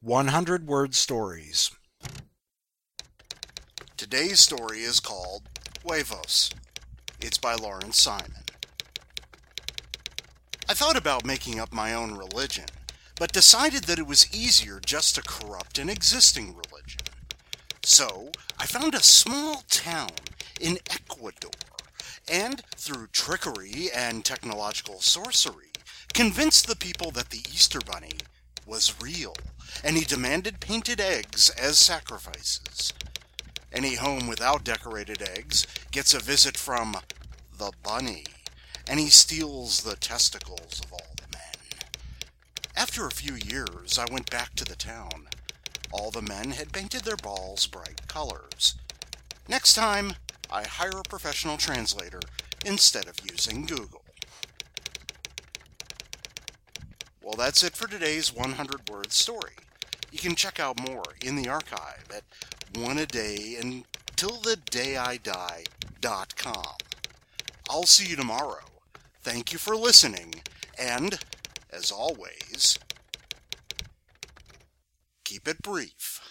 100 Word Stories. Today's story is called Huevos. It's by Lawrence Simon. I thought about making up my own religion, but decided that it was easier just to corrupt an existing religion. So I found a small town in Ecuador, and through trickery and technological sorcery, convinced the people that the Easter Bunny was real, and he demanded painted eggs as sacrifices. Any home without decorated eggs gets a visit from the bunny, and he steals the testicles of all the men. After a few years, I went back to the town. All the men had painted their balls bright colors. Next time, I hire a professional translator instead of using Google. Well, that's it for today's 100-word story. You can check out more in the archive at oneadayuntilthedayidie.com. I'll see you tomorrow. Thank you for listening, and, as always, keep it brief.